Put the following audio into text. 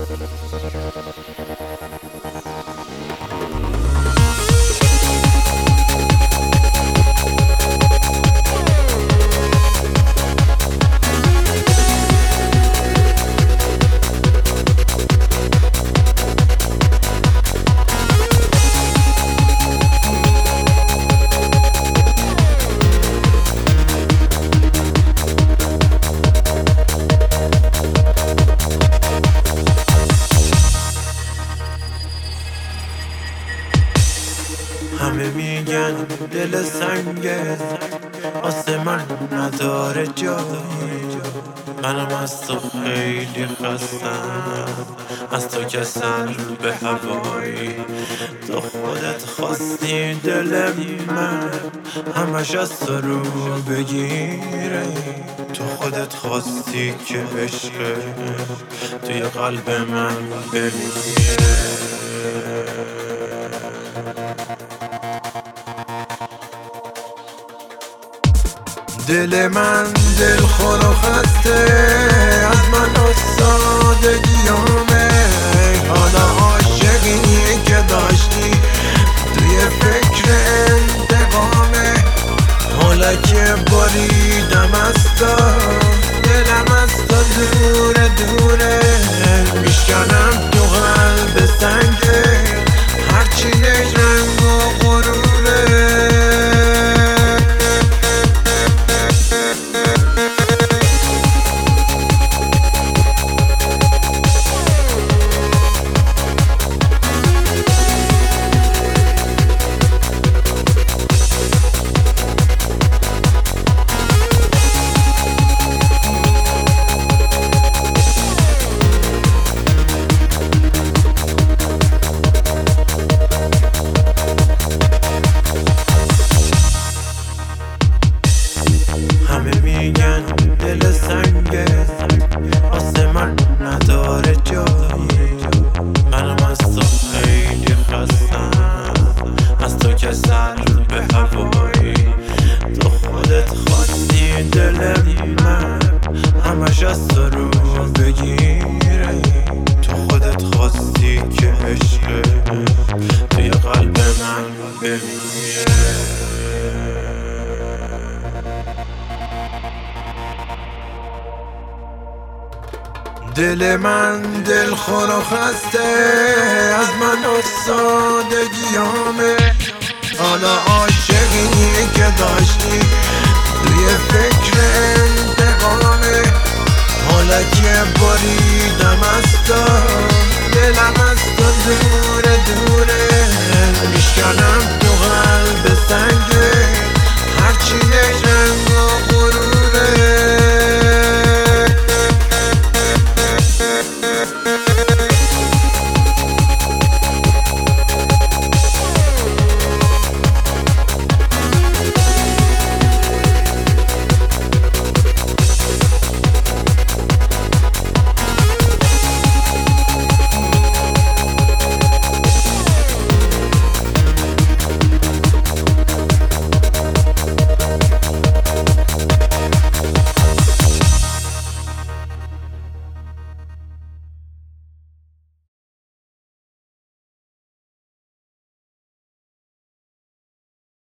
همه میگن دل سنگه واسه من نداره جایی، منم از تو خیلی خستم، از تو که سر به هوایی. تو خودت خواستی دل من همش از تو رو بگیره، تو خودت خواستی که عشق توی قلب من بمیره. دل من دلخور و خسته از من و سادگیامه، حالا عاشقی که داشتی توی فکر انتقامه، حالا که بریدم از تو دلم از تو دوره دوره، میشکنم تو قلب سنگه هرچی رنگ و غروره. همه میگن دل سنگه واسه من نداره جایی، منم از تو خیلی خستم، از تو که سر به هوایی. تو خودت خواستی دل من همش از تو رو بگیره، تو خودت خواستی که عشق توی قلب من بمیره. دل من دلخور و خسته از من و سادگیامه، حالا عاشقی که داشتی توی فکر انتقامه، حالا که بریدم از تو